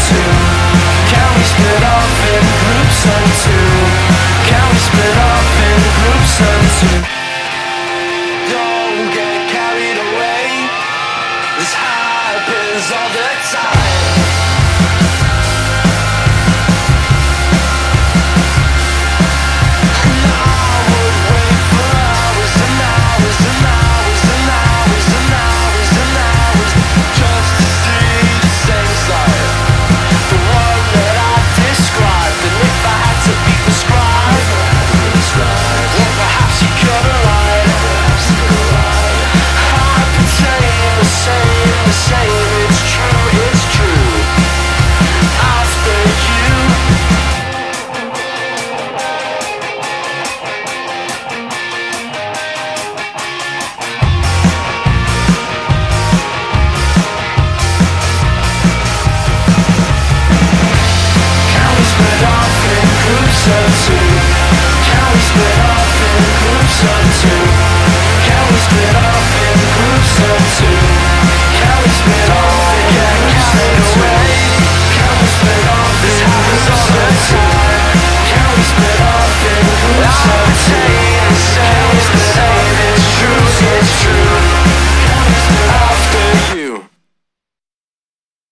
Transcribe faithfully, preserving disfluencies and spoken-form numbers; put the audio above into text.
two? Can we split off in groups of two? Can we split off in groups of two? Don't get carried away. This happens all the time. Can we split off in groups of two? Can we split off in groups of two?